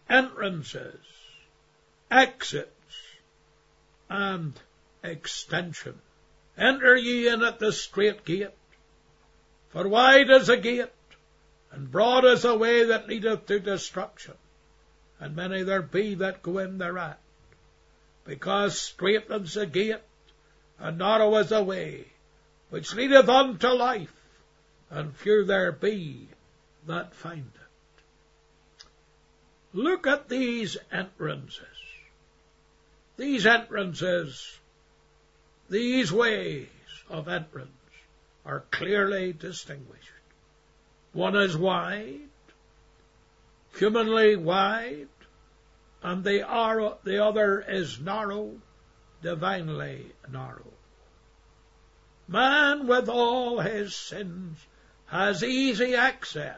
entrances, exits, and extension. Enter ye in at the strait gate, for wide is the gate, and broad is the way that leadeth to destruction, and many there be that go in thereat. Because strait is the gate, and narrow is the way, which leadeth unto life, and few there be that find it. Look at these entrances. These entrances, these ways of entrance are clearly distinguished. One is wide, humanly wide, and the other is narrow, divinely narrow. Man with all his sins has easy access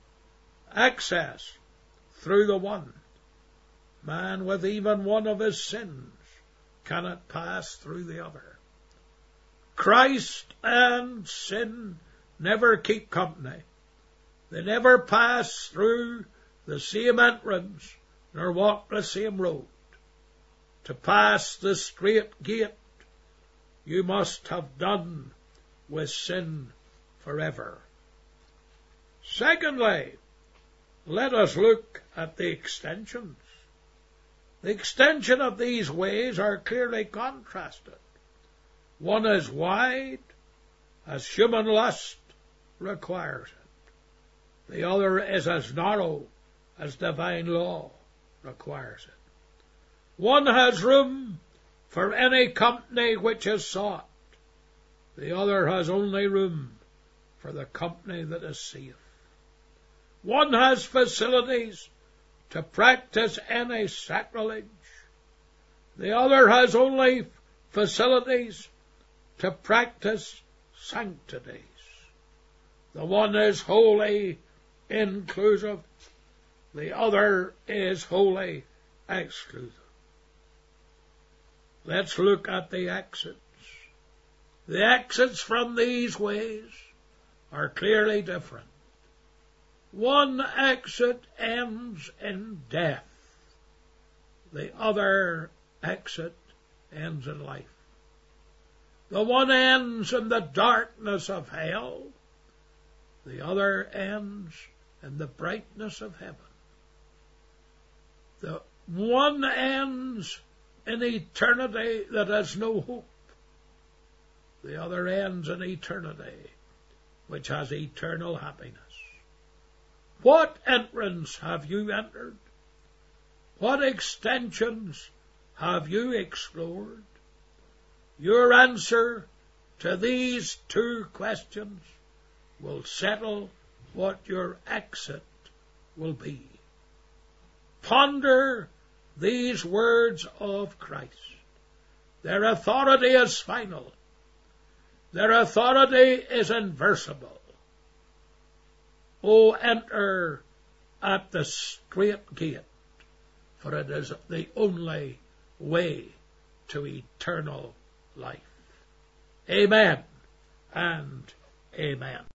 through the one. Man with even one of his sins cannot pass through the other. Christ and sin never keep company. They never pass through the same entrance nor walk the same road. To pass the strait gate, you must have done with sin forever. Secondly, let us look at the extensions. The extension of these ways are clearly contrasted. One is wide, as human lust requires it. The other is as narrow as divine law requires it. One has room for any company which is sought. The other has only room for the company that is safe. One has facilities to practice any sacrilege. The other has only facilities to practice sanctities. The one is wholly inclusive. The other is wholly exclusive. Let's look at the exits. The exits from these ways are clearly different. One exit ends in death. The other exit ends in life. The one ends in the darkness of hell. The other ends in the brightness of heaven. The one ends in eternity that has no hope. The other ends in eternity which has eternal happiness. What entrance have you entered? What extensions have you explored? Your answer to these two questions will settle what your exit will be. Ponder these words of Christ. Their authority is final. Their authority is invincible. O enter at the strait gate, for it is the only way to eternal life. Amen and amen.